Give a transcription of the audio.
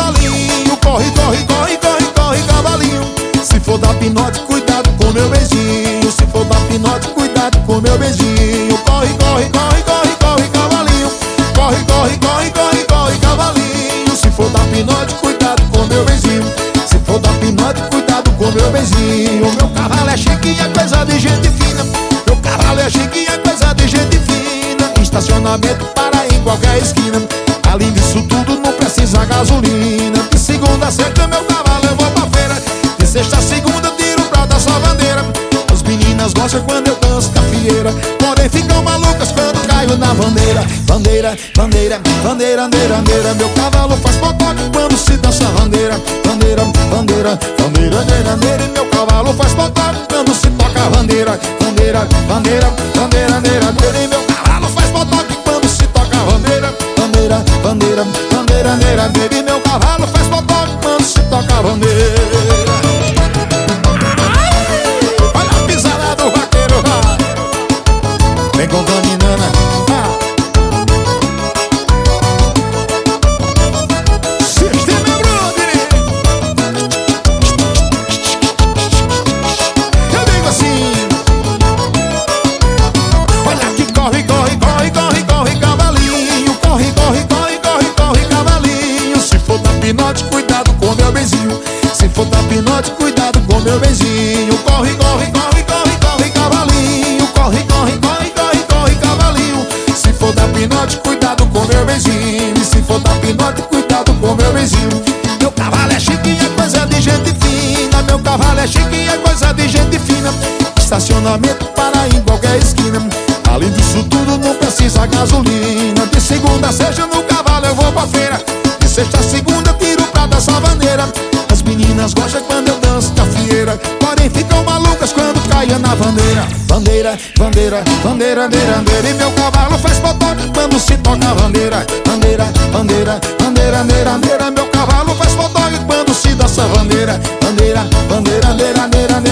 cavalinho. Corre, corre, corre, corre, corre, cavalinho. Se for dar pinote, cuidado com meu beijinho. Se for dar pinote, cuidado com meu beijinho. Corre, corre, corre, corre, corre, cavalinho. Corre, corre, corre, corre, corre, cavalinho. Se for dar pinote, cuidado com meu beijinho. Se for dar pinote, cuidado com meu beijinho. Meu cavalo é chique e é coisa de gente fina. Meu cavalo é chique e é coisa de gente fina. Estacionamento para em qualquer esquina. Além disso tudo não precisa gasolina. De segunda a sexta meu cavalo eu vou pra feira. De sexta a segunda tiro pra dar sua bandeira. As meninas gostam quando eu danço cafieira, porém ficam malucas quando caio na bandeira. Bandeira, bandeira, bandeira, bandeira, bandeira. Meu cavalo faz potoque quando se dança bandeira. Bandeira, bandeira, bandeira, bandeira, bandeira. E meu cavalo faz potoque quando se toca a bandeira. Bandeira, bandeira, bandeira, bandeira, bandeira. E meu cavalo faz potoque quando se toca a bandeira. Bandeira, bandeira, bandeira, bandeira, bandeira. E meu cavalo faz potoque quando se toca a bandeira. Vem contaminando. Sistema Brother. Eu digo assim: olha que corre, corre, corre, corre, corre, cavalinho. Corre, corre, corre, corre, corre, cavalinho. Se for dar pinote, cuidado com meu beijinho. Se for dar pinote, cuidado com meu beijinho. Corre, corre, corre, corre, corre, cavalinho. Corre, corre, corre, corre, corre, cavalinho. Se for dar pinote, cuidado com meu beijinho. E se for dar pinote, cuidado com meu beijinho. Meu cavalo é chique e é coisa de gente fina. Meu cavalo é chique e é coisa de gente fina. Estacionamento para em qualquer esquina. Além disso tudo não precisa gasolina. De segunda a sexta no cavalo eu vou pra feira. De sexta a segunda tiro pra dar sua bandeira. As meninas gostam quando eu danço cafieira, porém ficam malucas quando caia na bandeira. Bandeira, bandeira, bandeira, bandeira, bandeira. E meu cavalo faz potoque quando se toca a bandeira. Bandeira, bandeira, bandeira, bandeira, bandeira. Meu cavalo faz potoque quando se dança a bandeira. Bandeira, bandeira, bandeira, bandeira, bandeira.